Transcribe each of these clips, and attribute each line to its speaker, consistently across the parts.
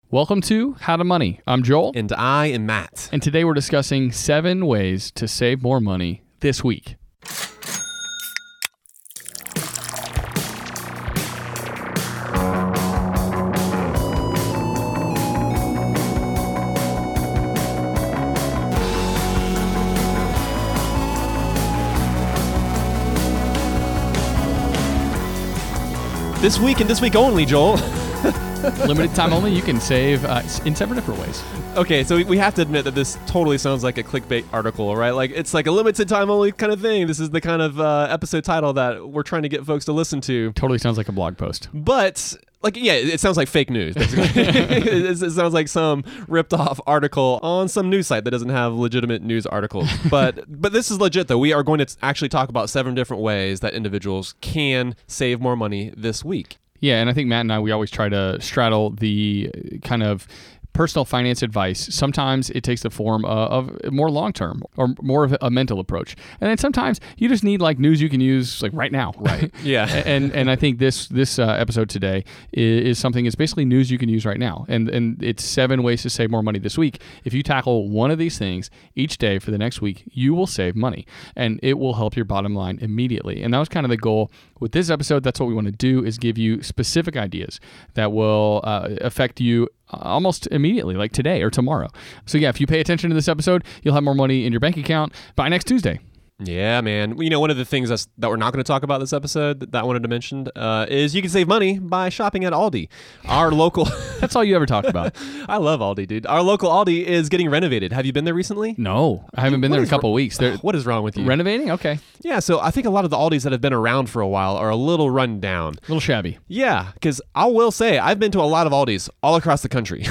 Speaker 1: Welcome to How to Money. I'm Joel.
Speaker 2: And I am Matt.
Speaker 1: And today we're discussing 7 ways to save more money this week.
Speaker 2: This week and this week only, Joel.
Speaker 1: Limited time only. You can save in 7 different ways.
Speaker 2: Okay, so we have to admit that this totally sounds like a clickbait article, right? Like, it's like a limited time only kind of thing. This is the kind of episode title that we're trying to get folks to listen to.
Speaker 1: Totally sounds like a blog post.
Speaker 2: But, like, yeah, it sounds like fake news, basically. It sounds like some ripped off article on some news site that doesn't have legitimate news articles. But this is legit, though. We are going to actually talk about 7 different ways that individuals can save more money this week.
Speaker 1: Yeah, and I think Matt and I, we always try to straddle the kind of personal finance advice. Sometimes it takes the form of more long-term or more of a mental approach. And then sometimes you just need like news you can use like right now.
Speaker 2: Right. Yeah.
Speaker 1: and I think this episode today is something, it's basically news you can use right now. And it's 7 ways to save more money this week. If you tackle one of these things each day for the next week, you will save money and it will help your bottom line immediately. And that was kind of the goal with this episode. That's what we want to do, is give you specific ideas that will affect you almost immediately, like today or tomorrow. So yeah, if you pay attention to this episode, you'll have more money in your bank account by next Tuesday.
Speaker 2: Yeah, man. You know, one of the things that we're not going to talk about this episode that I wanted to mention is you can save money by shopping at Aldi. Our local...
Speaker 1: That's all you ever talk about.
Speaker 2: I love Aldi, dude. Our local Aldi is getting renovated. Have you been there recently?
Speaker 1: No, I haven't been there in a couple of weeks.
Speaker 2: What is wrong with you?
Speaker 1: Renovating? Okay.
Speaker 2: Yeah, so I think a lot of the Aldis that have been around for a while are a little run down.
Speaker 1: A little shabby.
Speaker 2: Yeah, because I will say I've been to a lot of Aldis all across the country.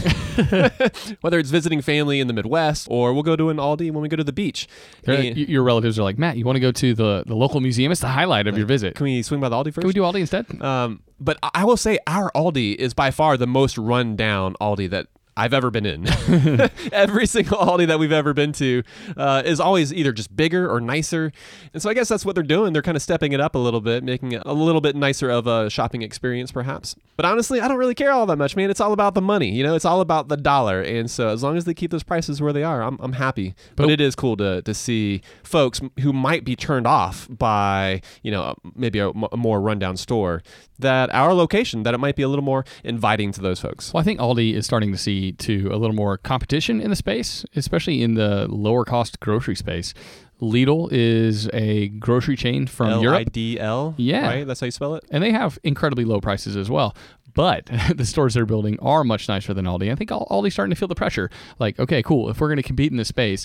Speaker 2: Whether it's visiting family in the Midwest or we'll go to an Aldi when we go to the beach.
Speaker 1: Your relatives are like, Matt, you want to go to the local museum? It's the highlight of your visit.
Speaker 2: Can we swing by the Aldi first?
Speaker 1: Can we do Aldi instead?
Speaker 2: But I will say our Aldi is by far the most run down Aldi that I've ever been in. Every single Aldi that we've ever been to is always either just bigger or nicer. And so I guess that's what they're doing. They're kind of stepping it up a little bit, making it a little bit nicer of a shopping experience, perhaps. But honestly, I don't really care all that much, man. It's all about the money. You know, it's all about the dollar. And so as long as they keep those prices where they are, I'm happy. But it is cool to see folks who might be turned off by, you know, maybe a more rundown store, that our location, that it might be a little more inviting to those folks.
Speaker 1: Well, I think Aldi is starting to see to a little more competition in the space, especially in the lower cost grocery space. Lidl is a grocery chain from Europe.
Speaker 2: Lidl?
Speaker 1: Yeah.
Speaker 2: Right? That's how you spell it?
Speaker 1: And they have incredibly low prices as well. But the stores they're building are much nicer than Aldi. I think Aldi's starting to feel the pressure. Like, okay, cool. If we're going to compete in this space,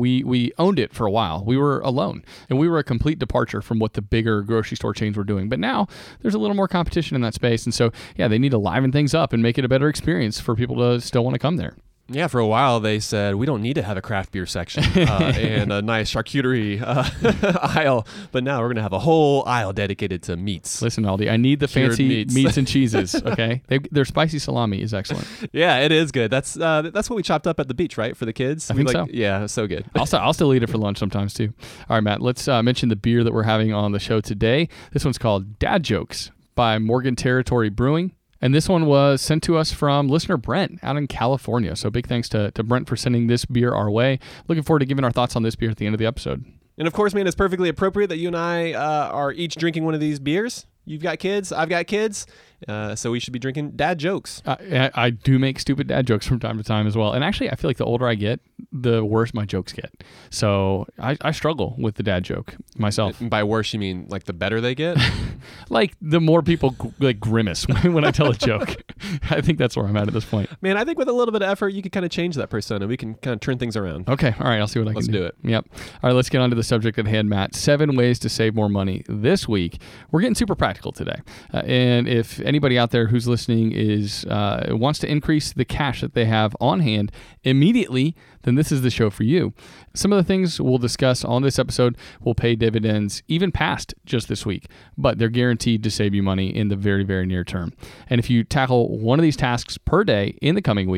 Speaker 1: we owned it for a while. We were alone. And we were a complete departure from what the bigger grocery store chains were doing. But now there's a little more competition in that space. And so, yeah, they need to liven things up and make it a better experience for people to still want to come there.
Speaker 2: Yeah, for a while they said we don't need to have a craft beer section and a nice charcuterie aisle, but now we're going to have a whole aisle dedicated to meats.
Speaker 1: Listen, Aldi, I need the fancy meats and cheeses, okay? Their spicy salami is excellent.
Speaker 2: Yeah, it is good. That's what we chopped up at the beach, right, for the kids?
Speaker 1: I think so.
Speaker 2: Yeah, so good.
Speaker 1: I'll still eat it for lunch sometimes, too. All right, Matt, let's mention the beer that we're having on the show today. This one's called Dad Jokes by Morgan Territory Brewing. And this one was sent to us from listener Brent out in California. So big thanks to Brent for sending this beer our way. Looking forward to giving our thoughts on this beer at the end of the episode.
Speaker 2: And of course, man, it's perfectly appropriate that you and I are each drinking one of these beers. You've got kids, I've got kids, so we should be drinking dad jokes.
Speaker 1: I do make stupid dad jokes from time to time as well. And actually, I feel like the older I get, the worse my jokes get. So I struggle with the dad joke myself.
Speaker 2: And by worse, you mean like the better they get?
Speaker 1: Like the more people like grimace when I tell a joke. I think that's where I'm at this point.
Speaker 2: Man, I think with a little bit of effort, you could kind of change that persona. We can kind of turn things around.
Speaker 1: Okay. All right. I'll see what I can do.
Speaker 2: Let's do it.
Speaker 1: Yep. All right. Let's get on to the subject at hand, Matt. 7 ways to save more money this week. We're getting super practical today. And if anybody out there who's listening wants to increase the cash that they have on hand immediately, then this is the show for you. Some of the things we'll discuss on this episode will pay dividends even past just this week, but they're guaranteed to save you money in the very, very near term. And if you tackle one of these tasks per day in the coming week,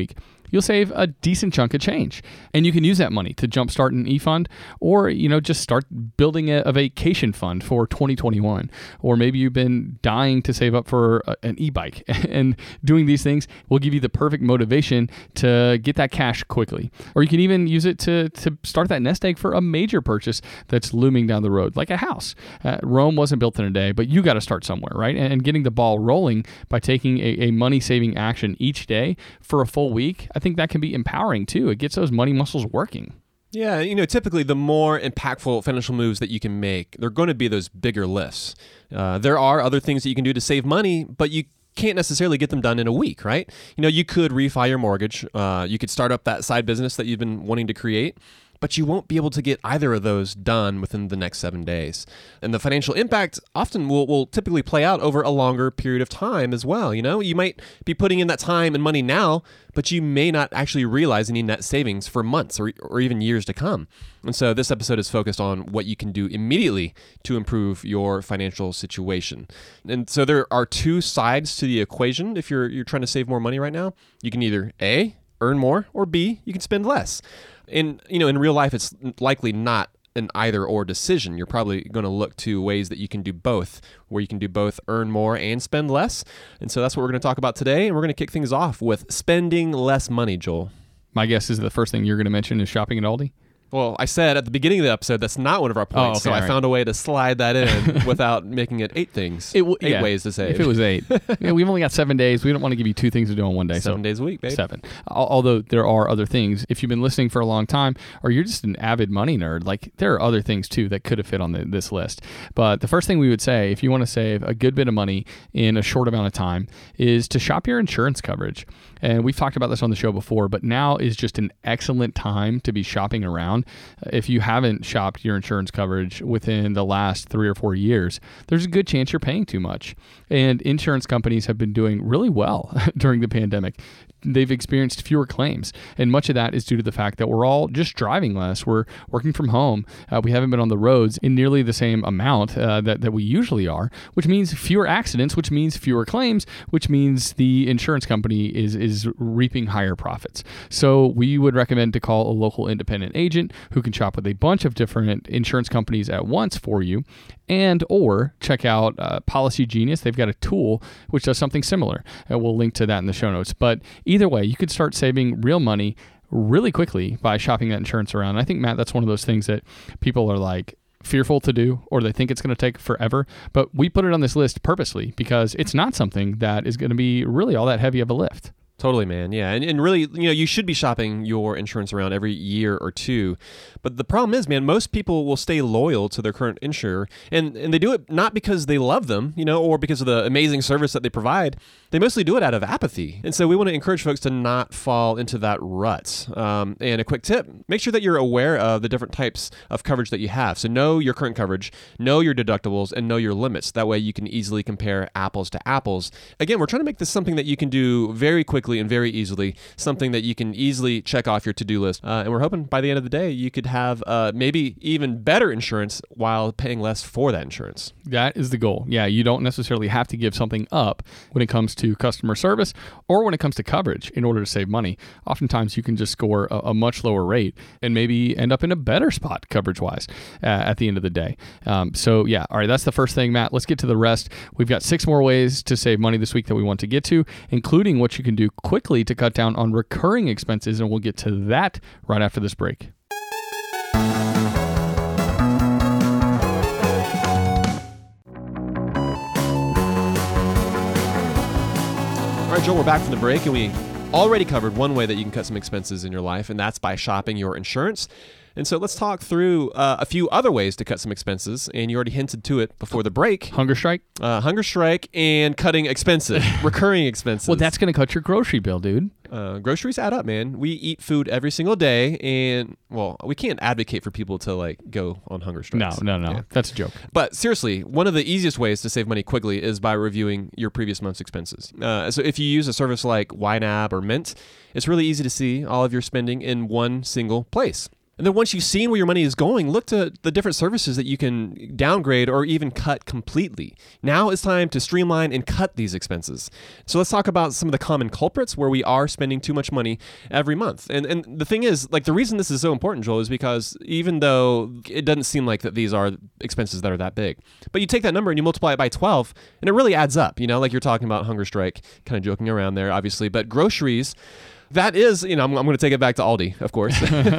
Speaker 1: you'll save a decent chunk of change. And you can use that money to jumpstart an e-fund, or, just start building a vacation fund for 2021. Or maybe you've been dying to save up for an e-bike, and doing these things will give you the perfect motivation to get that cash quickly. Or you can even use it to start that nest egg for a major purchase that's looming down the road, like a house. Rome wasn't built in a day, but you got to start somewhere, right? And getting the ball rolling by taking a money-saving action each day for a full week, I think that can be empowering too. It gets those money muscles working.
Speaker 2: Yeah, typically the more impactful financial moves that you can make, they're going to be those bigger lifts. There are other things that you can do to save money, but you can't necessarily get them done in a week, right? You could refi your mortgage. You could start up that side business that you've been wanting to create, but you won't be able to get either of those done within the next 7 days. And the financial impact often will typically play out over a longer period of time as well. You might be putting in that time and money now, but you may not actually realize any net savings for months or even years to come. And so this episode is focused on what you can do immediately to improve your financial situation. And so there are two sides to the equation if you're trying to save more money right now. You can either A, earn more, or B, you can spend less. And, in real life, it's likely not an either or decision. You're probably going to look to ways that you can do both, where you can do both earn more and spend less. And so that's what we're going to talk about today. And we're going to kick things off with spending less money, Joel.
Speaker 1: My guess is the first thing you're going to mention is shopping at Aldi.
Speaker 2: Well, I said at the beginning of the episode, that's not one of our points. So I found a way to slide that in without making it 8 things. 8 ways to save.
Speaker 1: If it was 8. We've only got 7 days. We don't want to give you 2 things to do on one day.
Speaker 2: 7 days a week, babe.
Speaker 1: 7. Although there are other things. If you've been listening for a long time, or you're just an avid money nerd, there are other things too that could have fit on this list. But the first thing we would say, if you want to save a good bit of money in a short amount of time, is to shop your insurance coverage. And we've talked about this on the show before, but now is just an excellent time to be shopping around. If you haven't shopped your insurance coverage within the last 3 or 4 years, there's a good chance you're paying too much. And insurance companies have been doing really well during the pandemic. They've experienced fewer claims, and much of that is due to the fact that we're all just driving less. We're working from home. We haven't been on the roads in nearly the same amount that we usually are, which means fewer accidents, which means fewer claims, which means the insurance company is reaping higher profits. So we would recommend to call a local independent agent who can shop with a bunch of different insurance companies at once for you, and or check out Policy Genius. They've got a tool which does something similar. We'll link to that in the show notes. But either way, you could start saving real money really quickly by shopping that insurance around. And I think, Matt, that's one of those things that people are fearful to do, or they think it's going to take forever. But we put it on this list purposely because it's not something that is going to be really all that heavy of a lift.
Speaker 2: Totally, man. Yeah. And really, you should be shopping your insurance around every year or 2. But the problem is, man, most people will stay loyal to their current insurer. And they do it not because they love them, or because of the amazing service that they provide. They mostly do it out of apathy. And so we want to encourage folks to not fall into that rut. And a quick tip, make sure that you're aware of the different types of coverage that you have. So know your current coverage, know your deductibles, and know your limits. That way you can easily compare apples to apples. Again, we're trying to make this something that you can do very quickly and very easily, something that you can easily check off your to-do list. And we're hoping by the end of the day, you could have maybe even better insurance while paying less for that insurance.
Speaker 1: That is the goal. Yeah, you don't necessarily have to give something up when it comes to customer service or when it comes to coverage in order to save money. Oftentimes, you can just score a much lower rate and maybe end up in a better spot coverage-wise at the end of the day. So yeah, all right, that's the first thing, Matt. Let's get to the rest. We've got 6 more ways to save money this week that we want to get to, including what you can do quickly to cut down on recurring expenses, and we'll get to that right after this break.
Speaker 2: All right, Joel, we're back from the break, and we already covered one way that you can cut some expenses in your life, and that's by shopping your insurance. And so let's talk through a few other ways to cut some expenses. And you already hinted to it before the break.
Speaker 1: Hunger strike?
Speaker 2: Hunger strike and cutting expenses, recurring expenses.
Speaker 1: Well, that's going to cut your grocery bill, dude.
Speaker 2: Groceries add up, man. We eat food every single day. And, well, we can't advocate for people to, go on hunger strikes.
Speaker 1: No. Yeah. That's a joke.
Speaker 2: But seriously, one of the easiest ways to save money quickly is by reviewing your previous month's expenses. So if you use a service like YNAB or Mint, it's really easy to see all of your spending in one single place. And then once you've seen where your money is going, look to the different services that you can downgrade or even cut completely. Now it's time to streamline and cut these expenses. So let's talk about some of the common culprits where we are spending too much money every month. And the thing is, like, the reason this is so important, Joel, is because even though it doesn't seem like that these are expenses that are that big, but you take that number and you multiply it by 12, and it really adds up. Like you're talking about hunger strike, kind of joking around there, obviously, but groceries. That is, I'm going to take it back to Aldi, of course.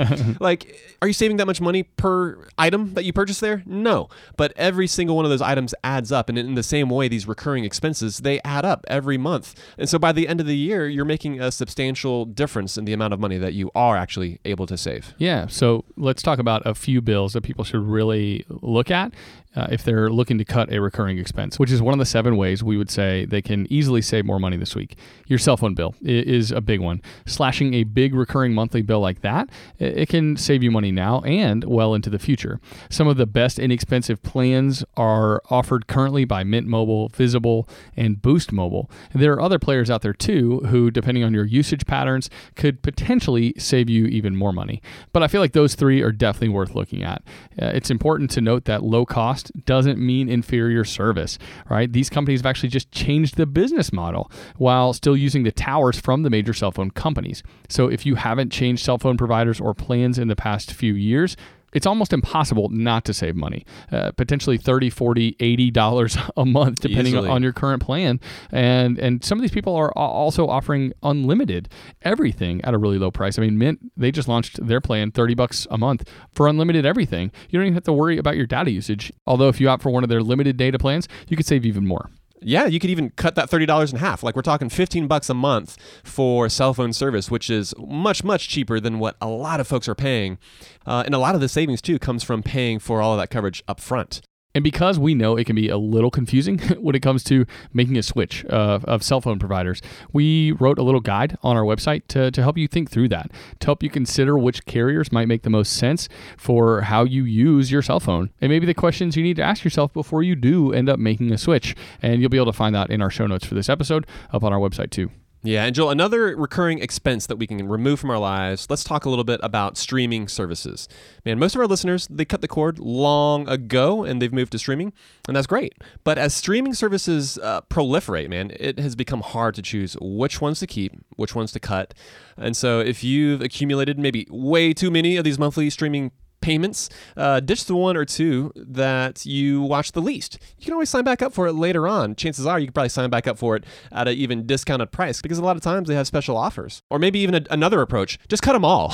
Speaker 2: Like, are you saving that much money per item that you purchase there? No. But every single one of those items adds up. And in the same way, these recurring expenses, they add up every month. And so by the end of the year, you're making a substantial difference in the amount of money that you are actually able to save.
Speaker 1: Yeah. So let's talk about a few bills that people should really look at if they're looking to cut a recurring expense, which is one of the 7 ways we would say they can easily save more money this week. Your cell phone bill is a big one. Slashing a big recurring monthly bill like that, it can save you money now and well into the future. Some of the best inexpensive plans are offered currently by Mint Mobile, Visible, and Boost Mobile. And there are other players out there too who, depending on your usage patterns, could potentially save you even more money. But I feel like those 3 are definitely worth looking at. It's important to note that low cost doesn't mean inferior service, right? These companies have actually just changed the business model while still using the towers from the major cell phone companies. So if you haven't changed cell phone providers or plans in the past few years, it's almost impossible not to save money, potentially $30, $40, $80 a month, depending on your current plan. And some of these people are also offering unlimited everything at a really low price. I mean, Mint, they just launched their plan, $30 a month for unlimited everything. You don't even have to worry about your data usage. Although if you opt for one of their limited data plans, you could save even more.
Speaker 2: Yeah, you could even cut that $30 in half. Like, we're talking $15 a month for cell phone service, which is much, much cheaper than what a lot of folks are paying. And a lot of the savings, too, comes from paying for all of that coverage up front.
Speaker 1: And because we know it can be a little confusing when it comes to making a switch of cell phone providers, we wrote a little guide on our website to help you think through that, to help you consider which carriers might make the most sense for how you use your cell phone, and maybe the questions you need to ask yourself before you do end up making a switch. And you'll be able to find that in our show notes for this episode up on our website too.
Speaker 2: Yeah, and Joel, another recurring expense that we can remove from our lives, let's talk a little bit about streaming services. Man, most of our listeners, they cut the cord long ago and they've moved to streaming, and that's great. But as streaming services proliferate, man, it has become hard to choose which ones to keep, which ones to cut. And so if you've accumulated maybe way too many of these monthly streaming payments, ditch the 1 or 2 that you watch the least. You can always sign back up for it later on. Chances are you could probably sign back up for it at an even discounted price because a lot of times they have special offers. Or maybe even another approach, just cut them all.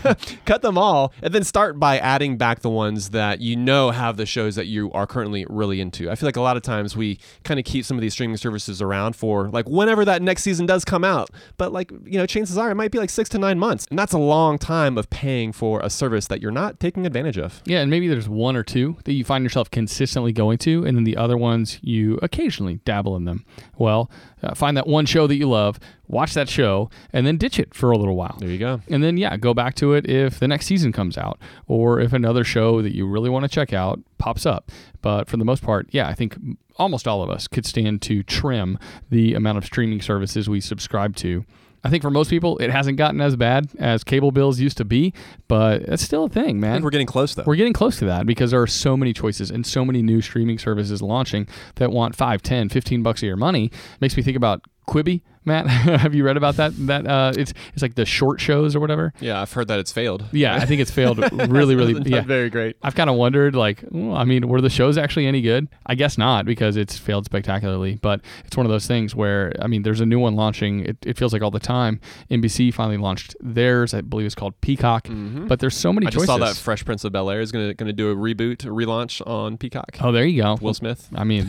Speaker 2: Cut them all and then start by adding back the ones that you know have the shows that you are currently really into. I feel like a lot of times we kind of keep some of these streaming services around for like whenever that next season does come out. But like, chances are it might be like 6 to 9 months. And that's a long time of paying for a service that you're not taking advantage of.
Speaker 1: Yeah, and maybe there's 1 or 2 that you find yourself consistently going to, and then the other ones you occasionally dabble in them. Well, find that one show that you love, watch that show, and then ditch it for a little while.
Speaker 2: There you go.
Speaker 1: And then, go back to it if the next season comes out, or if another show that you really want to check out pops up. But for the most part, I think almost all of us could stand to trim the amount of streaming services we subscribe to. I think for most people, it hasn't gotten as bad as cable bills used to be, but it's still a thing, man.
Speaker 2: I think we're getting close, though.
Speaker 1: We're getting close to that because there are so many choices and so many new streaming services launching that want $5, $10, $15 of your money. Makes me think about Quibi. Matt, have you read about that? It's like the short shows or whatever.
Speaker 2: Yeah, I've heard that it's failed.
Speaker 1: Yeah, I think it's failed really, really.
Speaker 2: Not very great.
Speaker 1: I've kind of wondered, were the shows actually any good? I guess not because it's failed spectacularly. But it's one of those things where, there's a new one launching. It feels like all the time. NBC finally launched theirs. I believe it's called Peacock. Mm-hmm. But there's so many choices.
Speaker 2: I just saw that Fresh Prince of Bel-Air is going to do a relaunch on Peacock.
Speaker 1: Oh, there you go.
Speaker 2: Will Smith.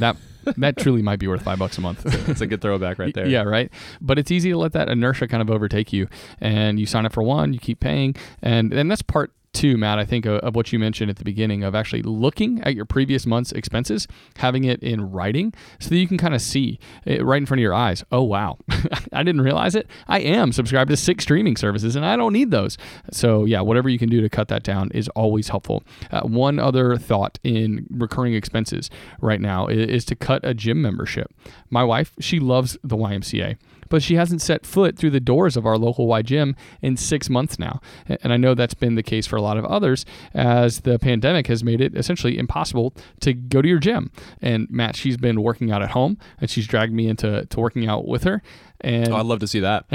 Speaker 1: That truly might be worth $5 a month.
Speaker 2: It's a good throwback right there.
Speaker 1: Yeah, right. But it's easy to let that inertia kind of overtake you, and you sign up for one, you keep paying, and that's part 2, Matt, I think, of what you mentioned at the beginning of actually looking at your previous month's expenses, having it in writing so that you can kind of see it right in front of your eyes. Oh, wow. I didn't realize it. I am subscribed to 6 streaming services and I don't need those. So whatever you can do to cut that down is always helpful. One other thought in recurring expenses right now is to cut a gym membership. My wife, she loves the YMCA. but she hasn't set foot through the doors of our local Y gym in 6 months now. And I know that's been the case for a lot of others, as the pandemic has made it essentially impossible to go to your gym. And Matt, she's been working out at home, and she's dragged me into working out with her. And
Speaker 2: I'd love to see that.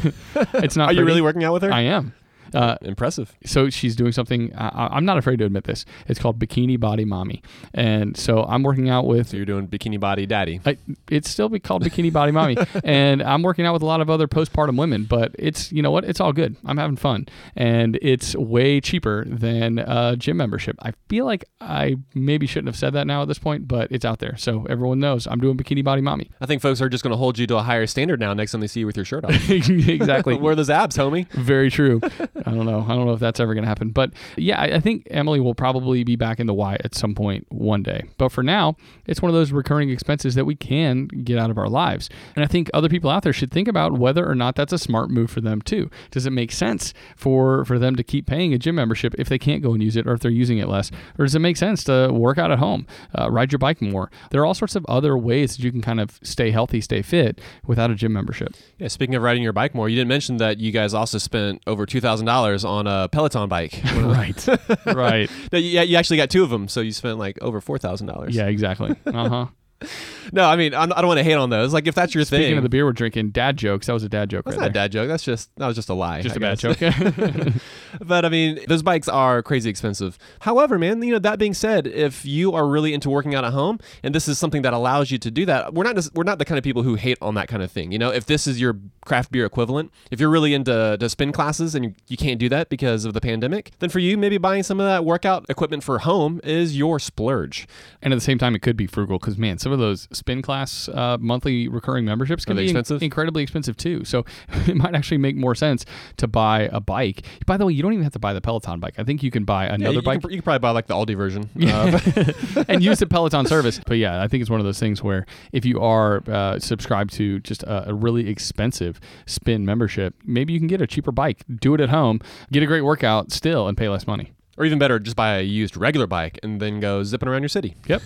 Speaker 1: It's not.
Speaker 2: Are you really working out with her?
Speaker 1: I am.
Speaker 2: Impressive.
Speaker 1: So she's doing something, I'm not afraid to admit this. It's called Bikini Body Mommy. And so I'm working out with...
Speaker 2: So you're doing Bikini Body Daddy.
Speaker 1: It's still called Bikini Body Mommy. And I'm working out with a lot of other postpartum women, but it's, you know what? It's all good. I'm having fun. And it's way cheaper than a gym membership. I feel like I maybe shouldn't have said that now at this point, but it's out there. So everyone knows I'm doing Bikini Body Mommy.
Speaker 2: I think folks are just going to hold you to a higher standard now next time they see you with your shirt off.
Speaker 1: Exactly.
Speaker 2: Where are those abs, homie?
Speaker 1: Very true. I don't know if that's ever going to happen. But yeah, I think Emily will probably be back in the Y at some point one day. But for now, it's one of those recurring expenses that we can get out of our lives. And I think other people out there should think about whether or not that's a smart move for them too. Does it make sense for them to keep paying a gym membership if they can't go and use it, or if they're using it less? Or does it make sense to work out at home, ride your bike more? There are all sorts of other ways that you can kind of stay healthy, stay fit without a gym membership.
Speaker 2: Yeah, speaking of riding your bike more, you didn't mention that you guys also spent over $2,000 on a Peloton bike.
Speaker 1: Right. Right.
Speaker 2: No, you actually got two of them, so you spent like over $4,000.
Speaker 1: Yeah, exactly. Uh-huh.
Speaker 2: No, I mean, I don't want to hate on those. Like, if that's your thing.
Speaker 1: Speaking of the beer we're drinking, dad jokes. That was a dad joke.
Speaker 2: That's
Speaker 1: right
Speaker 2: not a
Speaker 1: there.
Speaker 2: dad joke. That was just a lie.
Speaker 1: Just
Speaker 2: I
Speaker 1: a bad
Speaker 2: guess.
Speaker 1: joke.
Speaker 2: But I mean, those bikes are crazy expensive. However, man, that being said, if you are really into working out at home, and this is something that allows you to do that, we're not the kind of people who hate on that kind of thing. If this is your craft beer equivalent, if you're really into spin classes and you can't do that because of the pandemic, then for you, maybe buying some of that workout equipment for home is your splurge.
Speaker 1: And at the same time, it could be frugal because, man, some of those spin class monthly recurring memberships can be
Speaker 2: expensive?
Speaker 1: Incredibly expensive too. So it might actually make more sense to buy a bike. By the way, you don't even have to buy the Peloton bike. I think you can buy another bike.
Speaker 2: You can probably buy like the Aldi version.
Speaker 1: And use the Peloton service. But yeah, I think it's one of those things where if you are subscribed to just a really expensive spin membership, maybe you can get a cheaper bike, do it at home, get a great workout still, and pay less money.
Speaker 2: Or even better, just buy a used regular bike and then go zipping around your city.
Speaker 1: Yep.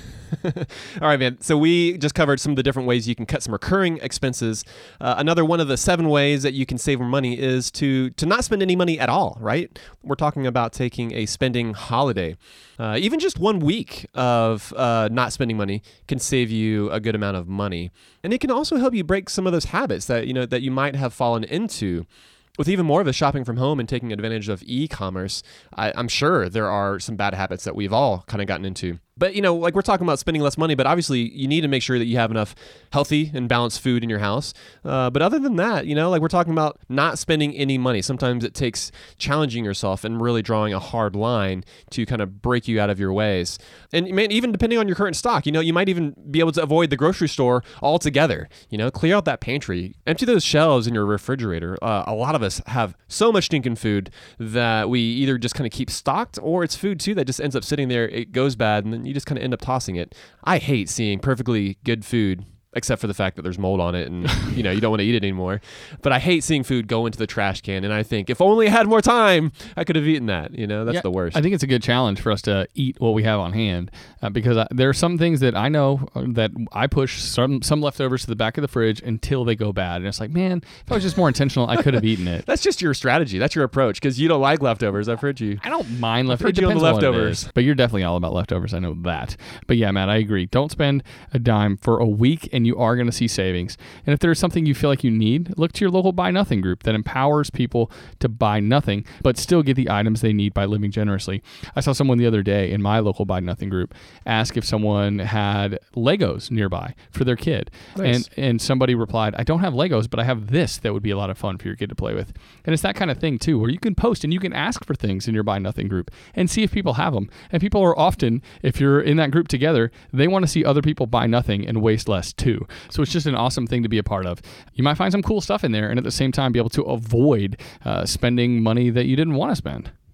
Speaker 2: All right, man. So we just covered some of the different ways you can cut some recurring expenses. Another one of the 7 ways that you can save more money is to not spend any money at all, right? We're talking about taking a spending holiday. Even just 1 week of not spending money can save you a good amount of money. And it can also help you break some of those habits that you might have fallen into. With even more of the shopping from home and taking advantage of e-commerce, I'm sure there are some bad habits that we've all kind of gotten into. But, like we're talking about spending less money, but obviously you need to make sure that you have enough healthy and balanced food in your house. But other than that, like we're talking about not spending any money. Sometimes it takes challenging yourself and really drawing a hard line to kind of break you out of your ways. And man, even depending on your current stock, you might even be able to avoid the grocery store altogether. Clear out that pantry, empty those shelves in your refrigerator. A lot of us have so much stinking food that we either just kind of keep stocked, or it's food too that just ends up sitting there. It goes bad, and then you just kind of end up tossing it. I hate seeing perfectly good food, except for the fact that there's mold on it and you don't want to eat it anymore. But I hate seeing food go into the trash can, and I think if only I had more time, I could have eaten that. That's the worst.
Speaker 1: I think it's a good challenge for us to eat what we have on hand because there are some things that I know that I push some leftovers to the back of the fridge until they go bad. And it's like, man, if I was just more intentional, I could have eaten it.
Speaker 2: That's just your strategy. That's your approach because you don't like leftovers. I've heard you.
Speaker 1: I don't mind leftovers.
Speaker 2: It depends on the leftovers.
Speaker 1: But you're definitely all about leftovers. I know that. But yeah, Matt, I agree. Don't spend a dime for a week and you are going to see savings. And if there's something you feel like you need, look to your local Buy Nothing group that empowers people to buy nothing, but still get the items they need by living generously. I saw someone the other day in my local Buy Nothing group ask if someone had Legos nearby for their kid.
Speaker 2: Nice.
Speaker 1: And somebody replied, I don't have Legos, but I have this that would be a lot of fun for your kid to play with. And it's that kind of thing too, where you can post and you can ask for things in your Buy Nothing group and see if people have them. And people are often, if you're in that group together, they want to see other people buy nothing and waste less too. So it's just an awesome thing to be a part of. You might find some cool stuff in there and at the same time be able to avoid spending money that you didn't want to spend.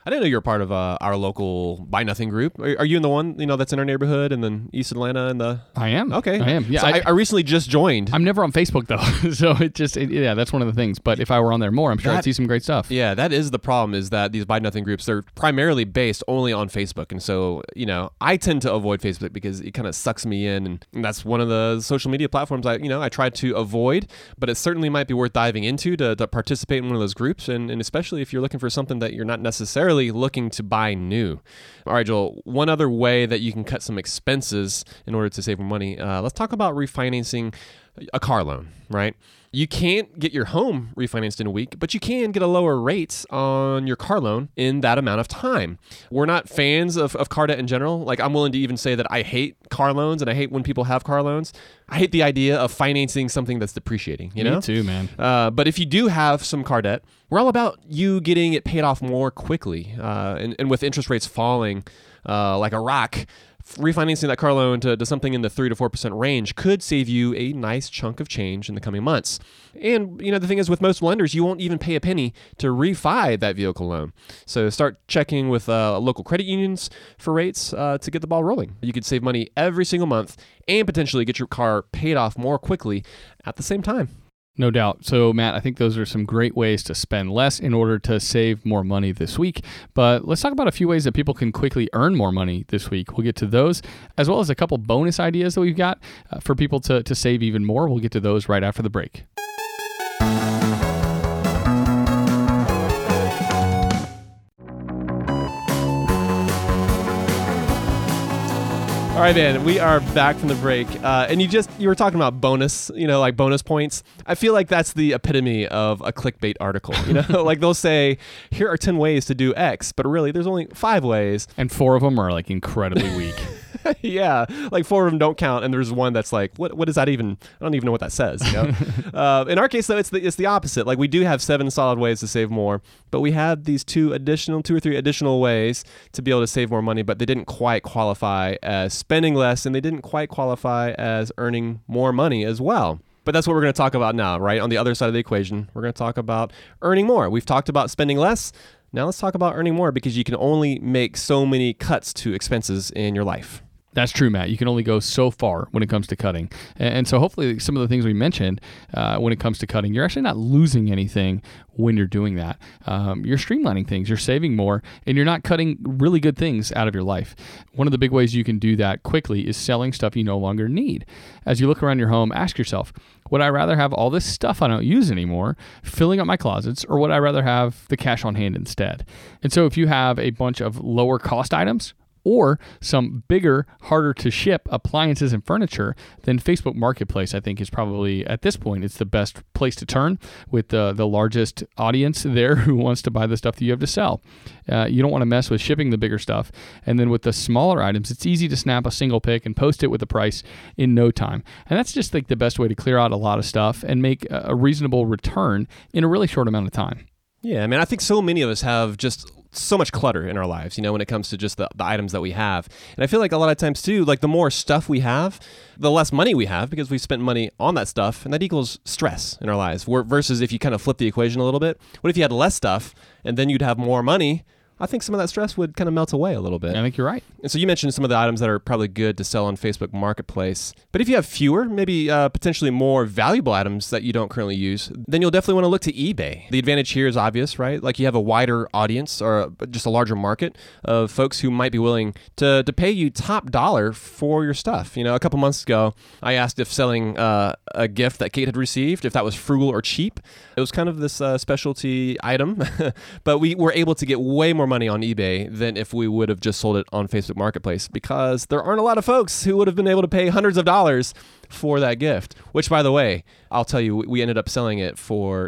Speaker 2: I didn't know you were part of our local Buy Nothing group. Are you in the one that's in our neighborhood and then East Atlanta and the?
Speaker 1: I am.
Speaker 2: Okay,
Speaker 1: I am. Yeah,
Speaker 2: so I recently just joined.
Speaker 1: I'm never on Facebook though, so that's one of the things. But if I were on there more, I'm sure I'd see some great stuff.
Speaker 2: Yeah, that is the problem. Is that these Buy Nothing groups, they're primarily based only on Facebook, and so I tend to avoid Facebook because it kind of sucks me in, and that's one of the social media platforms I try to avoid. But it certainly might be worth diving into to participate in one of those groups, and especially if you're looking for something that you're not necessarily looking to buy new. All right, Joel, one other way that you can cut some expenses in order to save more money, let's talk about refinancing a car loan, right? You can't get your home refinanced in a week, but you can get a lower rate on your car loan in that amount of time. We're not fans of car debt in general. Like, I'm willing to even say that I hate car loans and I hate when people have car loans. I hate the idea of financing something that's depreciating,
Speaker 1: Me too, man.
Speaker 2: But if you do have some car debt, we're all about you getting it paid off more quickly. And with interest rates falling like a rock, refinancing that car loan to something in the 3 to 4% range could save you a nice chunk of change in the coming months. And the thing is, with most lenders, you won't even pay a penny to refi that vehicle loan. So start checking with local credit unions for rates to get the ball rolling. You could save money every single month and potentially get your car paid off more quickly at the same time.
Speaker 1: No doubt. So, Matt, I think those are some great ways to spend less in order to save more money this week. But let's talk about a few ways that people can quickly earn more money this week. We'll get to those, as well as a couple bonus ideas that we've got for people to save even more. We'll get to those right after the break.
Speaker 2: All right, man, we are back from the break. And you were talking about bonus, like bonus points. I feel like that's the epitome of a clickbait article. Like they'll say, here are 10 ways to do X, but really there's only 5 ways.
Speaker 1: And 4 of them are like incredibly weak.
Speaker 2: Yeah, like 4 of them don't count, and there's one that's like, what is that even? I don't even know what that says. In our case, though, it's the opposite. Like, we do have 7 solid ways to save more, but we had these 2 or 3 additional ways to be able to save more money, but they didn't quite qualify as spending less, and they didn't quite qualify as earning more money as well. But that's what we're going to talk about now, right? On the other side of the equation, we're going to talk about earning more. We've talked about spending less. Now let's talk about earning more, because you can only make so many cuts to expenses in your life.
Speaker 1: That's true, Matt. You can only go so far when it comes to cutting. And so hopefully some of the things we mentioned when it comes to cutting, you're actually not losing anything when you're doing that. You're streamlining things, you're saving more, and you're not cutting really good things out of your life. One of the big ways you can do that quickly is selling stuff you no longer need. As you look around your home, ask yourself, would I rather have all this stuff I don't use anymore filling up my closets, or would I rather have the cash on hand instead? And so if you have a bunch of lower cost items, or some bigger, harder to ship appliances and furniture, then Facebook Marketplace, I think, is probably, at this point, it's the best place to turn with the largest audience there who wants to buy the stuff that you have to sell. You don't want to mess with shipping the bigger stuff. And then with the smaller items, it's easy to snap a single pic and post it with the price in no time. And that's just like the best way to clear out a lot of stuff and make a reasonable return in a really short amount of time.
Speaker 2: Yeah, I mean, I think so many of us have just so much clutter in our lives, when it comes to just the items that we have. And I feel like a lot of times too, like the more stuff we have, the less money we have, because we've spent money on that stuff, and that equals stress in our lives. Versus if you kind of flip the equation a little bit, what if you had less stuff and then you'd have more money? I think some of that stress would kind of melt away a little bit.
Speaker 1: I think you're right.
Speaker 2: And so you mentioned some of the items that are probably good to sell on Facebook Marketplace. But if you have fewer, maybe potentially more valuable items that you don't currently use, then you'll definitely want to look to eBay. The advantage here is obvious, right? Like, you have a wider audience, or just a larger market of folks who might be willing to pay you top dollar for your stuff. A couple months ago, I asked if selling a gift that Kate had received, if that was frugal or cheap. It was kind of this specialty item, but we were able to get way more money on eBay than if we would have just sold it on Facebook Marketplace, because there aren't a lot of folks who would have been able to pay hundreds of dollars for that gift, which, by the way, I'll tell you, we ended up selling it for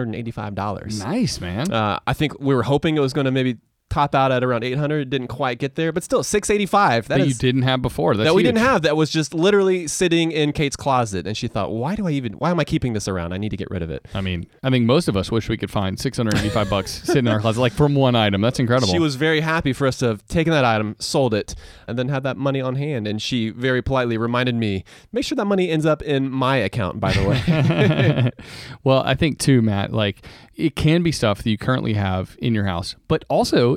Speaker 2: $685.
Speaker 1: Nice, man.
Speaker 2: I think we were hoping it was going to maybe top out at around 800. It didn't quite get there, but still $685.
Speaker 1: That you didn't have before. That's
Speaker 2: that we
Speaker 1: huge.
Speaker 2: didn't have. That was just literally sitting in Kate's closet, and she thought, why am I keeping this around? I need to get rid of it.
Speaker 1: I mean, I think most of us wish we could find $685 sitting in our closet, like from one item. That's incredible.
Speaker 2: She was very happy for us to have taken that item, sold it, and then had that money on hand. And she very politely reminded me, make sure that money ends up in my account, by the way.
Speaker 1: Well, I think too, Matt, like, it can be stuff that you currently have in your house, but also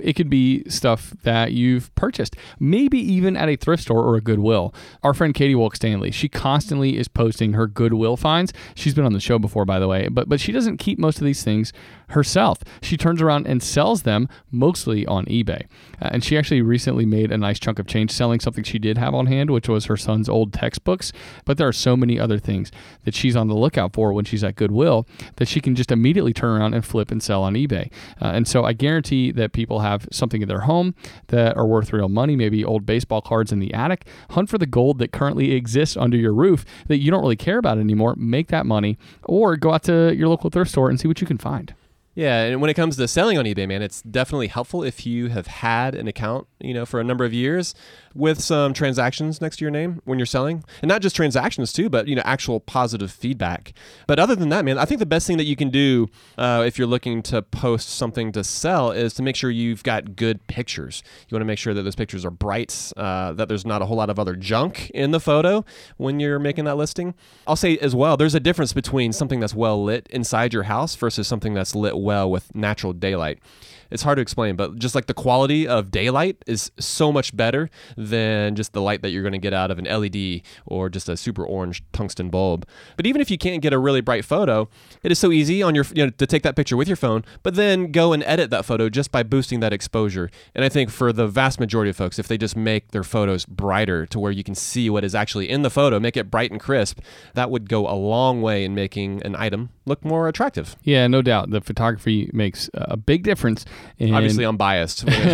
Speaker 1: it could be stuff that you've purchased, maybe even at a thrift store or a Goodwill. Our friend Katie Wilk Stanley, she constantly is posting her Goodwill finds. She's been on the show before, by the way, but she doesn't keep most of these things herself. She turns around and sells them mostly on eBay. And she actually recently made a nice chunk of change selling something she did have on hand, which was her son's old textbooks. But there are so many other things that she's on the lookout for when she's at Goodwill that she can just immediately turn around and flip and sell on eBay. And so I guarantee that people have something in their home that are worth real money, maybe old baseball cards in the attic. Hunt for the gold that currently exists under your roof that you don't really care about anymore. Make that money, or go out to your local thrift store and see what you can find.
Speaker 2: Yeah, and when it comes to selling on eBay, man, it's definitely helpful if you have had an account, for a number of years with some transactions next to your name when you're selling. And not just transactions too, but, actual positive feedback. But other than that, man, I think the best thing that you can do if you're looking to post something to sell is to make sure you've got good pictures. You want to make sure that those pictures are bright, that there's not a whole lot of other junk in the photo when you're making that listing. I'll say as well, there's a difference between something that's well lit inside your house versus something that's lit well with natural daylight. It's hard to explain, but just like the quality of daylight is so much better than just the light that you're going to get out of an LED or just a super orange tungsten bulb. But even if you can't get a really bright photo, it is so easy on your to take that picture with your phone, but then go and edit that photo just by boosting that exposure. And I think for the vast majority of folks, if they just make their photos brighter to where you can see what is actually in the photo, make it bright and crisp, that would go a long way in making an item look more attractive.
Speaker 1: Yeah, no doubt. The photography makes a big difference.
Speaker 2: Obviously, I'm biased. But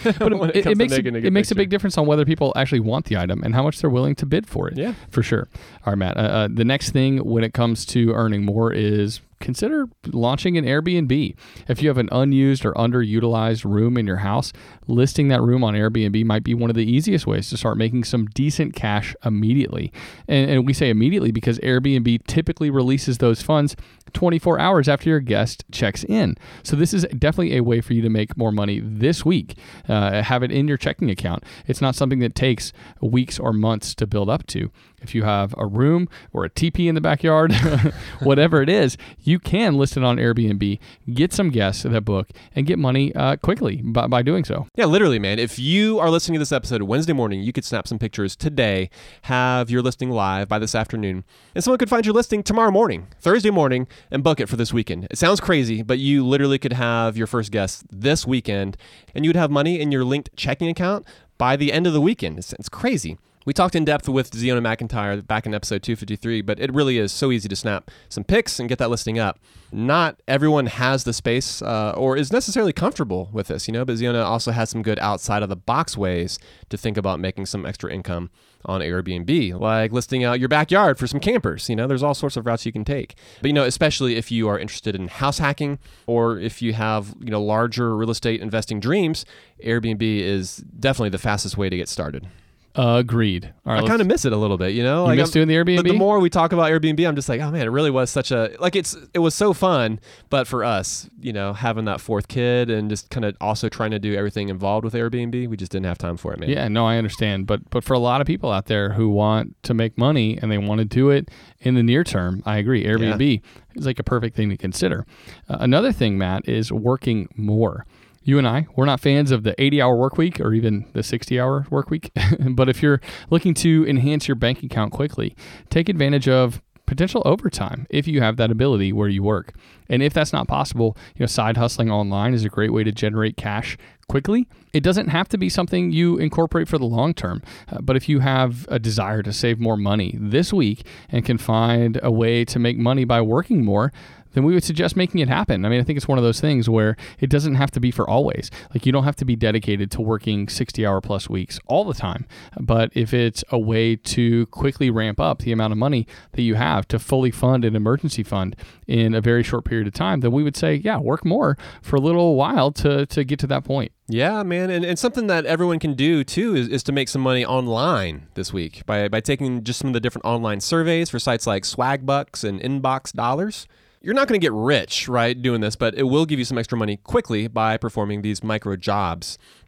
Speaker 1: it makes a big difference on whether people actually want the item and how much they're willing to bid for it.
Speaker 2: Yeah,
Speaker 1: for sure. All right, Matt. The next thing when it comes to earning more is consider launching an Airbnb. If you have an unused or underutilized room in your house, listing that room on Airbnb might be one of the easiest ways to start making some decent cash immediately. And we say immediately because Airbnb typically releases those funds 24 hours after your guest checks in. So this is definitely a way for you to make more money this week. Have it in your checking account. It's not something that takes weeks or months to build up to. If you have a room or a teepee in the backyard, whatever it is, you can list it on Airbnb, get some guests that book, and get money quickly by doing so.
Speaker 2: Yeah, literally, man. If you are listening to this episode Wednesday morning, you could snap some pictures today, have your listing live by this afternoon, and someone could find your listing tomorrow morning, Thursday morning, and book it for this weekend. It sounds crazy, but you literally could have your first guest this weekend, and you'd have money in your linked checking account by the end of the weekend. It's crazy. We talked in depth with Ziona McIntyre back in episode 253, but it really is so easy to snap some pics and get that listing up. Not everyone has the space or is necessarily comfortable with this, but Ziona also has some good outside of the box ways to think about making some extra income on Airbnb, like listing out your backyard for some campers. There's all sorts of routes you can take. But, especially if you are interested in house hacking or if you have, larger real estate investing dreams, Airbnb is definitely the fastest way to get started.
Speaker 1: Agreed. All right,
Speaker 2: I kind of miss it a little bit,
Speaker 1: You miss doing the Airbnb?
Speaker 2: The more we talk about Airbnb, I'm just like, oh man, it really was such a, it was so fun. But for us, having that fourth kid and just kind of also trying to do everything involved with Airbnb, we just didn't have time for it, man.
Speaker 1: Yeah, no, I understand. But for a lot of people out there who want to make money and they want to do it in the near term, I agree. Airbnb is like a perfect thing to consider. Another thing, Matt, is working more. You and I, we're not fans of the 80-hour work week or even the 60-hour work week. But if you're looking to enhance your bank account quickly, take advantage of potential overtime if you have that ability where you work. And if that's not possible, side hustling online is a great way to generate cash quickly. It doesn't have to be something you incorporate for the long term, but if you have a desire to save more money this week and can find a way to make money by working more, then we would suggest making it happen. I think it's one of those things where it doesn't have to be for always. Like, you don't have to be dedicated to working 60-hour plus weeks all the time. But if it's a way to quickly ramp up the amount of money that you have to fully fund an emergency fund in a very short period of time, then we would say, work more for a little while to get to that point.
Speaker 2: Yeah, man. And something that everyone can do, too, is to make some money online this week by taking just some of the different online surveys for sites like Swagbucks and Inbox Dollars. You're not going to get rich, right, doing this, but it will give you some extra money quickly by performing these micro jobs.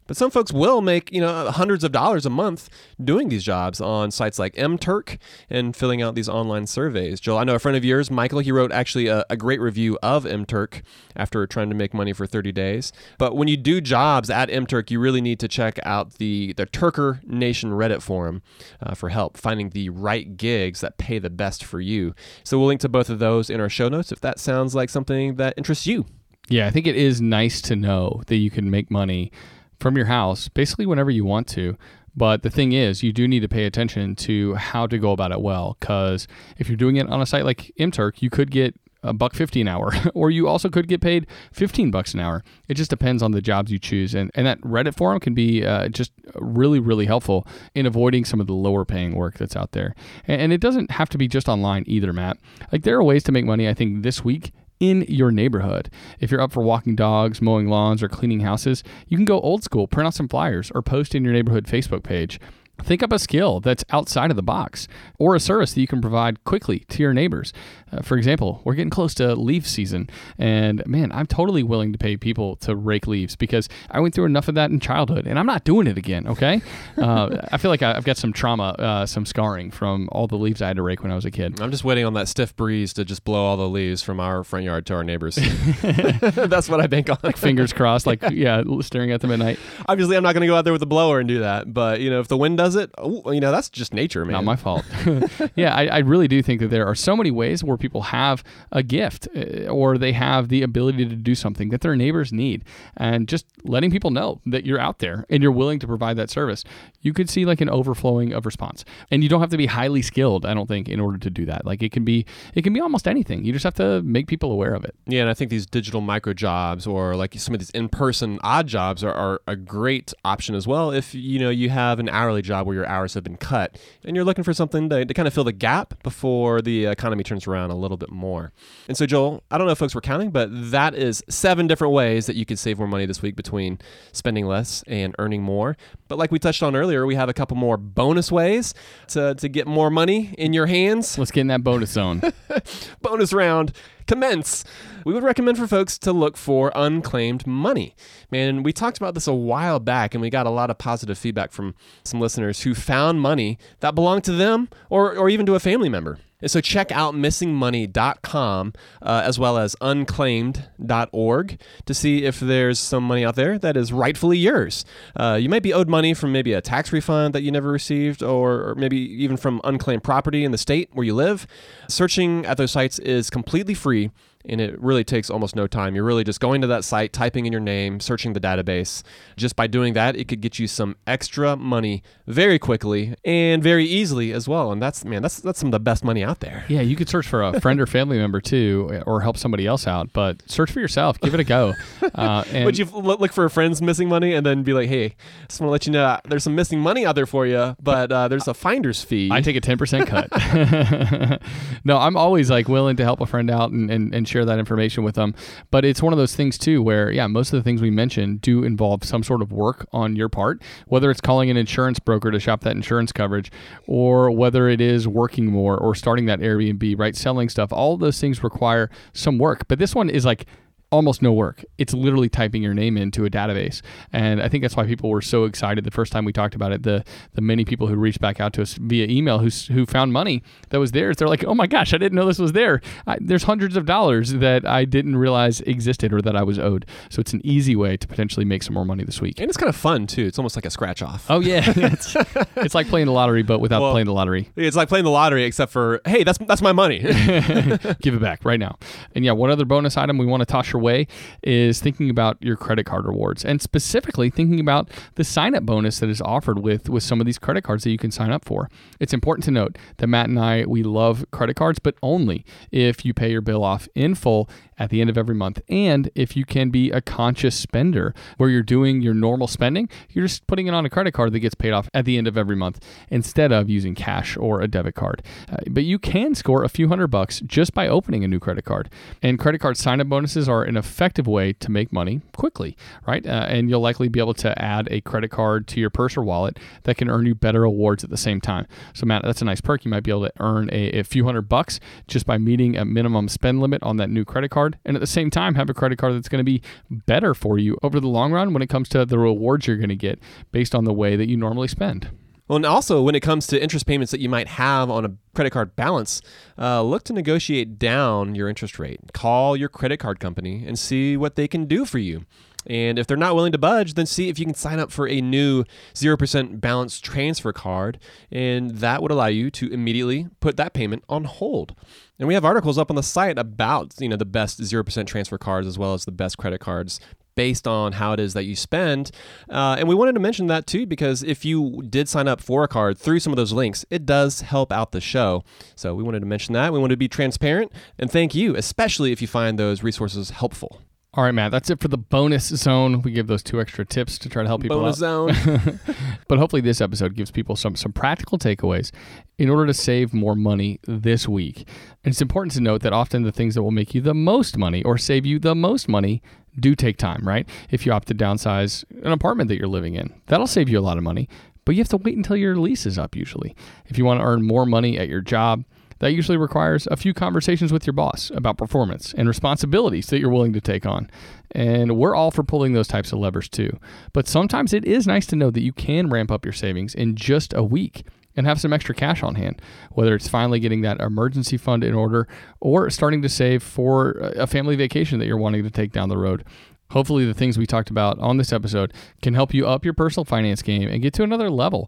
Speaker 2: But some folks will make, hundreds of dollars a month doing these jobs on sites like MTurk and filling out these online surveys. Joel, I know a friend of yours, Michael, he wrote actually a great review of MTurk after trying to make money for 30 days. But when you do jobs at MTurk, you really need to check out the Turker Nation Reddit forum for help finding the right gigs that pay the best for you. So we'll link to both of those in our show notes if that sounds like something that interests you.
Speaker 1: Yeah, I think it is nice to know that you can make money from your house basically whenever you want to. But the thing is, you do need to pay attention to how to go about it well, because if you're doing it on a site like MTurk, you could get $1.50 an hour, or you also could get paid $15 an hour. It just depends on the jobs you choose. And that Reddit forum can be just really, really helpful in avoiding some of the lower paying work that's out there. And it doesn't have to be just online either, Matt. Like, there are ways to make money, I think, this week in your neighborhood. If you're up for walking dogs, mowing lawns, or cleaning houses, you can go old school, print out some flyers, or post in your neighborhood Facebook page. Think up a skill that's outside of the box, or a service that you can provide quickly to your neighbors. For example, we're getting close to leaf season, and man, I'm totally willing to pay people to rake leaves because I went through enough of that in childhood, and I'm not doing it again, okay? I feel like I've got some trauma, some scarring from all the leaves I had to rake when I was a kid.
Speaker 2: I'm just waiting on that stiff breeze to just blow all the leaves from our front yard to our neighbors. That's what I bank on.
Speaker 1: Like fingers crossed, like, yeah, staring at them at night.
Speaker 2: Obviously, I'm not going to go out there with a blower and do that, but, if the wind does it, that's just nature, man.
Speaker 1: Not my fault. Yeah, I really do think that there are so many ways where people have a gift or they have the ability to do something that their neighbors need. And just letting people know that you're out there and you're willing to provide that service, you could see like an overflowing of response. And you don't have to be highly skilled, I don't think, in order to do that. Like it can be almost anything. You just have to make people aware of it.
Speaker 2: Yeah, and I think these digital micro jobs or like some of these in-person odd jobs are a great option as well if you have an hourly job where your hours have been cut and you're looking for something to kind of fill the gap before the economy turns around a little bit more. And so, Joel, I don't know if folks were counting, but that is 7 different ways that you could save more money this week between spending less and earning more. But like we touched on earlier, we have a couple more bonus ways to get more money in your hands.
Speaker 1: Let's get in that bonus zone.
Speaker 2: Bonus round. Commence. We would recommend for folks to look for unclaimed money. Man, we talked about this a while back and we got a lot of positive feedback from some listeners who found money that belonged to them or even to a family member. And so check out missingmoney.com as well as unclaimed.org to see if there's some money out there that is rightfully yours. You might be owed money from maybe a tax refund that you never received or maybe even from unclaimed property in the state where you live. Searching at those sites is completely free. And it really takes almost no time. You're really just going to that site, typing in your name, searching the database. Just by doing that, it could get you some extra money very quickly and very easily as well. And that's some of the best money out there.
Speaker 1: Yeah, you could search for a friend or family member too, or help somebody else out. But search for yourself. Give it a go.
Speaker 2: Would you look for a friend's missing money and then be like, hey, just want to let you know there's some missing money out there for you, but there's a finder's fee.
Speaker 1: I take a 10% cut. No, I'm always like willing to help a friend out and share that information with them. But it's one of those things too where, yeah, most of the things we mentioned do involve some sort of work on your part, whether it's calling an insurance broker to shop that insurance coverage, or whether it is working more or starting that Airbnb, right? Selling stuff. All of those things require some work. But this one is like almost no work. It's literally typing your name into a database. And I think that's why people were so excited the first time we talked about it. The many people who reached back out to us via email who found money that was theirs. They're like, oh my gosh, I didn't know this was there. There's hundreds of dollars that I didn't realize existed or that I was owed. So it's an easy way to potentially make some more money this week.
Speaker 2: And it's kind of fun too. It's almost like a scratch off.
Speaker 1: Oh yeah. It's like playing the lottery, but without playing the lottery.
Speaker 2: It's like playing the lottery, except for, hey, that's my money.
Speaker 1: Give it back right now. And yeah, one other bonus item we want to toss your way is thinking about your credit card rewards, and specifically thinking about the sign-up bonus that is offered with some of these credit cards that you can sign up for. It's important to note that Matt and I, we love credit cards, but only if you pay your bill off in full at the end of every month, and if you can be a conscious spender where you're doing your normal spending, you're just putting it on a credit card that gets paid off at the end of every month instead of using cash or a debit card. But you can score a few $100 just by opening a new credit card. And credit card sign-up bonuses are an effective way to make money quickly, right? And you'll likely be able to add a credit card to your purse or wallet that can earn you better rewards at the same time. So Matt, that's a nice perk. You might be able to earn a few $100 just by meeting a minimum spend limit on that new credit card. card and at the same time have a credit card that's going to be better for you over the long run when it comes to the rewards you're going to get based on the way that you normally spend.
Speaker 2: Well, and also when it comes to interest payments that you might have on a credit card balance, look to negotiate down your interest rate. Call your credit card company and see what they can do for you. And if they're not willing to budge, then see if you can sign up for a new 0% balance transfer card, and that would allow you to immediately put that payment on hold. And we have articles up on the site about, the best 0% transfer cards as well as the best credit cards based on how it is that you spend. And we wanted to mention that too, because if you did sign up for a card through some of those links, it does help out the show. So we wanted to mention that. We wanted to be transparent, and thank you, especially if you find those resources helpful.
Speaker 1: All right, Matt, that's it for the bonus zone. We give those 2 extra tips to try to help people
Speaker 2: bonus
Speaker 1: out.
Speaker 2: Zone.
Speaker 1: But hopefully this episode gives people some practical takeaways in order to save more money this week. And it's important to note that often the things that will make you the most money or save you the most money do take time, right? If you opt to downsize an apartment that you're living in, that'll save you a lot of money, but you have to wait until your lease is up usually. If you want to earn more money at your job, that usually requires a few conversations with your boss about performance and responsibilities that you're willing to take on. And we're all for pulling those types of levers too. But sometimes it is nice to know that you can ramp up your savings in just a week and have some extra cash on hand, whether it's finally getting that emergency fund in order or starting to save for a family vacation that you're wanting to take down the road. Hopefully the things we talked about on this episode can help you up your personal finance game and get to another level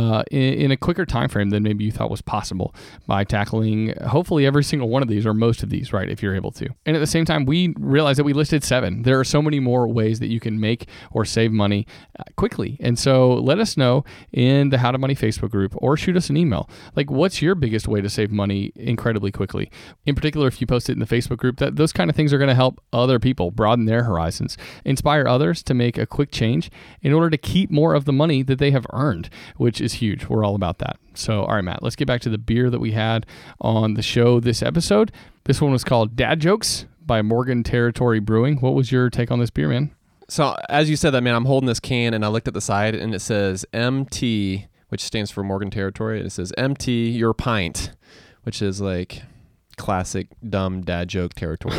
Speaker 1: in a quicker time frame than maybe you thought was possible by tackling hopefully every single one of these or most of these, right, if you're able to. And at the same time, we realized that we listed 7. There are so many more ways that you can make or save money quickly. And so let us know in the How to Money Facebook group or shoot us an email. Like, what's your biggest way to save money incredibly quickly? In particular, if you post it in the Facebook group, those kind of things are going to help other people broaden their horizons. Inspire others to make a quick change in order to keep more of the money that they have earned, which is huge. We're all about that. So, all right, Matt, let's get back to the beer that we had on the show this episode. This one was called Dad Jokes by Morgan Territory Brewing. What was your take on this beer, man?
Speaker 2: So as you said that, man, I'm holding this can and I looked at the side and it says MT, which stands for Morgan Territory. It says MT your pint, which is like classic dumb dad joke territory.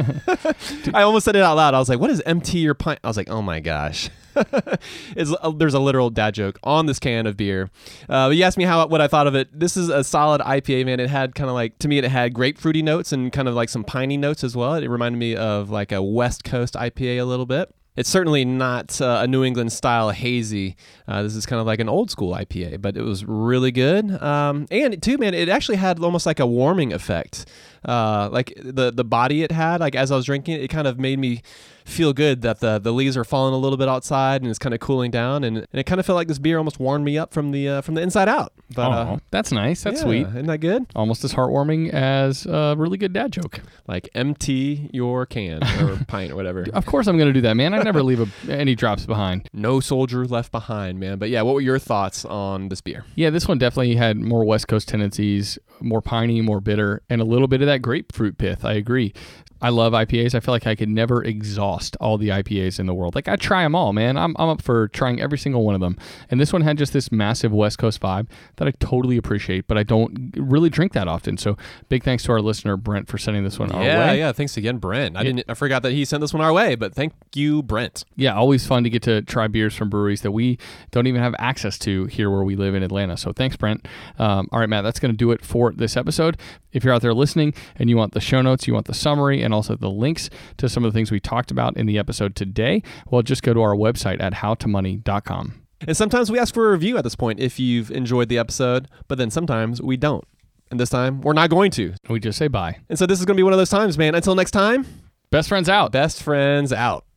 Speaker 2: I almost said it out loud. I was like, what is MT your pint? I was like, oh my gosh. There's a literal dad joke on this can of beer. But you asked me what I thought of it. This is a solid IPA, man. It had kind of like, to me, it had grapefruity notes and kind of like some piney notes as well. It reminded me of like a West Coast IPA a little bit. It's certainly not a New England style hazy. This is kind of like an old school IPA, but it was really good. And too, man, it actually had almost like a warming effect. Like the body it had, like as I was drinking it, it kind of made me feel good that the leaves are falling a little bit outside and it's kind of cooling down, and it kind of felt like this beer almost warmed me up from the inside out. But
Speaker 1: that's nice. That's sweet.
Speaker 2: Isn't that good?
Speaker 1: Almost as heartwarming as a really good dad joke.
Speaker 2: Like empty your can or pint or whatever.
Speaker 1: Of course I'm going to do that, man. I never leave any drops behind.
Speaker 2: No soldier left behind, man. But yeah, what were your thoughts on this beer?
Speaker 1: Yeah, this one definitely had more West Coast tendencies, more piney, more bitter, and a little bit of that grapefruit pith. I agree. I love IPAs. I feel like I could never exhaust all the IPAs in the world. Like, I try them all, man. I'm up for trying every single one of them. And this one had just this massive West Coast vibe that I totally appreciate, but I don't really drink that often. So big thanks to our listener, Brent, for sending this one our way.
Speaker 2: Yeah. Thanks again, Brent. I forgot that he sent this one our way, but thank you, Brent.
Speaker 1: Yeah, always fun to get to try beers from breweries that we don't even have access to here where we live in Atlanta. So thanks, Brent. All right, Matt, that's going to do it for this episode. If you're out there listening and you want the show notes, you want the summary, and also the links to some of the things we talked about in the episode today, well, just go to our website at howtomoney.com.
Speaker 2: And sometimes we ask for a review at this point if you've enjoyed the episode, but then sometimes we don't. And this time, we're not going to.
Speaker 1: We just say bye.
Speaker 2: And so this is going to be one of those times, man. Until next time,
Speaker 1: best friends out.
Speaker 2: Best friends out.